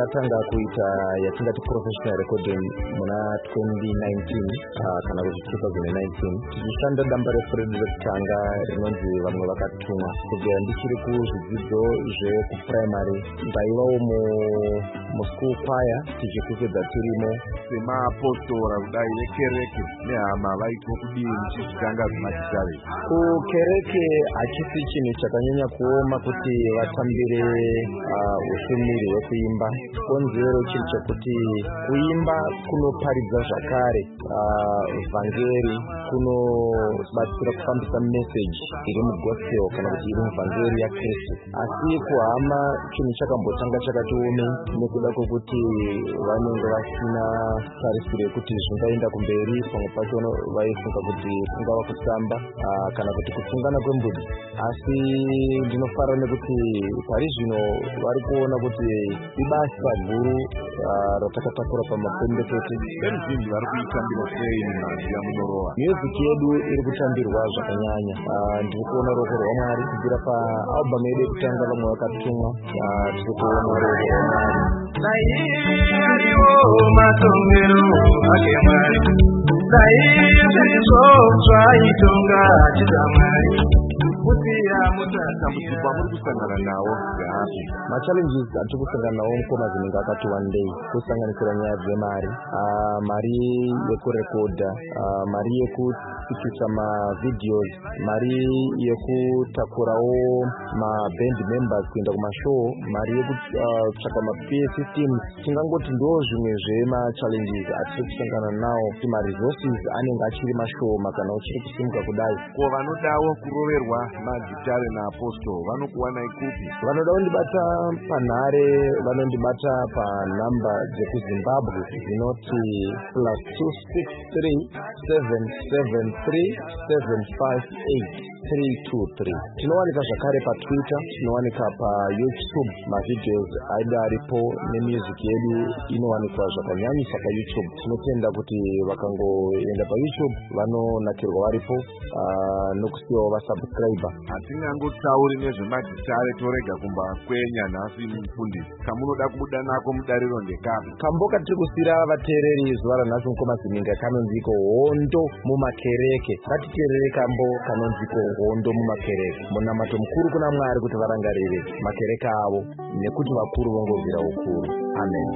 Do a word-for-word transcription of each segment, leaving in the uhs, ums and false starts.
takatanga kuita yatingati professional recording muna twenty nineteen uh, kana kuti twenty nineteen tichishanda damba refu rekutanga rinonzi vamwe vakatumwa kubvira ndichiri kuzvidzidzo zvekuprimary ndaivawo muschool choir tichikupedza tirimo semapostora kudai nekereke nehama vaitwa kudii muchizvitanga zvemachitare. Kukereke hachisi chinhu chakanyanya kuoma kuti vatambire uh, ushumiri hwekuimba. Konzero chiri chekuti kuimba kunoparidza zvakare uh, vhangeri, kunobatsira kufambisa meseji iri mugospel kana kuti iri muvhangeri yaKristu. Asi kuhama chinhu chakambotanga chakatiome nekuda kwokuti vanenge vasina tarisiro yekuti zvingaenda kumberi. Pamwe pacho vaifunga kuti kungava kusamba uh, kana kuti kusungana kwembudzi. Asi ndinofara nekuti pari zvino vari kuona kuti ibasa guru uh, ratakatakura pamapendekete. Veruzhinji vari kuitambira sei munhanzira munorowa? Music yedu iri kutambirwa zvakanyanya. Uh, ndiri kuona ruoko rwaMwari kubvira paalbum yedu yekutanga vamwe vakatumwa. Uh, tiri kuona ruoko rwaMwari. Dai ariwo matongero ake Mwari, dai zvizvo zvaitonga chitamwari. Matambudziko muri kusangana nawo ngeapi? Machallenges atiri kusangana nawo mukoma zinenge akati wandei, kusanganisira nyaya dzemari, uh, mari yekurekodha, uh, mari yekusikisa mavideos, mari yekutakurawo maband members kuenda kumashow, mari yekutsvaka uh, ma-P A systems. Tingangoti ndo zvimwe zvemachallenges atiri kusangana nawo. Ma-resources anenge achiri mashoma kana uchiri kusimuka kudai. Ko vanodawo kuroverwa magitare naapostol vanokuwana ikupi? Vanoda kundibata panhare, vanondibata panhamba dzekuZimbabwe dzinoti plus two six three seven seven three seven five eight three two three. Tinowanika zvakare paTwitter, tinowanika paYouTube. Mavideos aida aripo nemusic yedu inowanikwa zvakanyanyisa paYouTube. Tinotenda kuti vakangoenda paYouTube vanonakirwa varipo uh, nokusiyawo vasubscriber. Hatingangotauri nezvemagitare torega kumba kwenya nhasi mufundisi. Kamunoda kubuda nako mudariro ndekapi? Kamboka tiri kusira vateereri zuva ranhasi mukoma zininga kanonziko hondo mumakereke. Ngatiteerere kambo kanonziko hondo mumakereke. Munamato mukuru kuna Mwari kuti varangarire makereke avo nekuti vakuru vongobvira ukuru. Amen.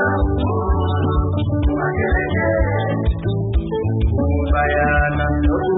Bayana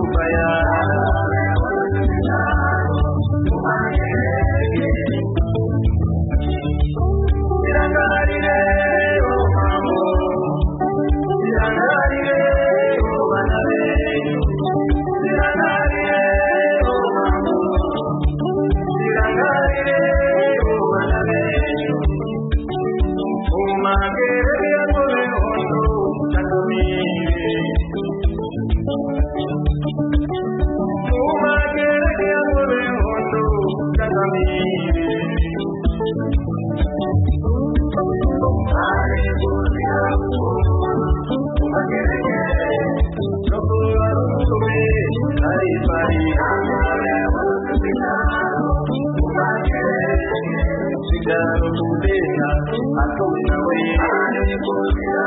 Kumbira kumbira atuna we kumbira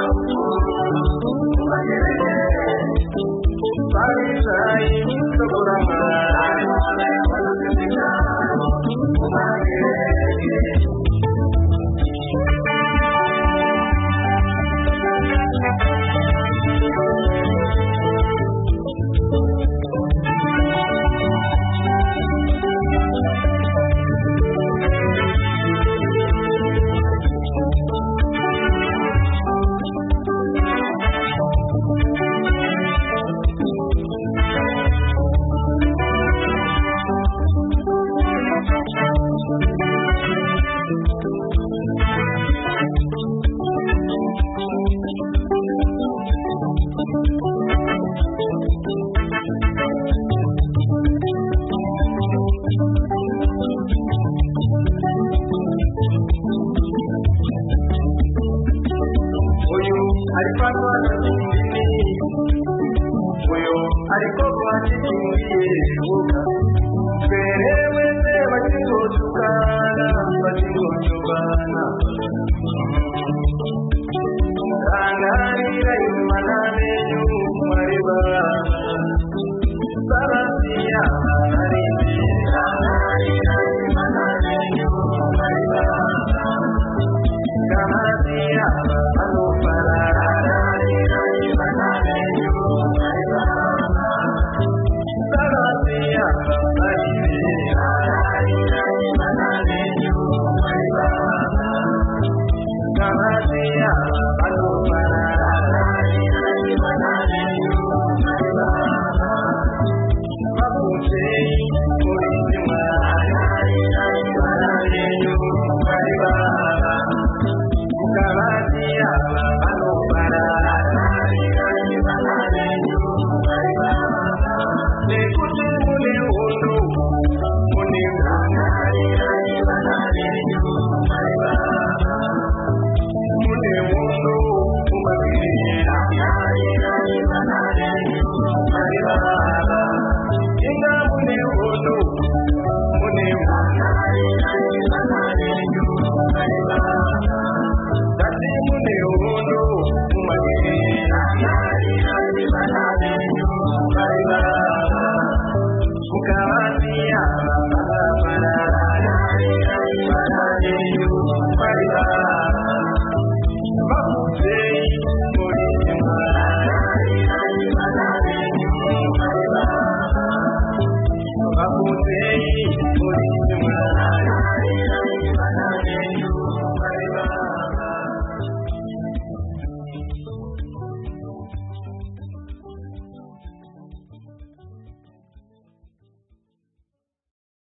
Sai sai sokurama Kuka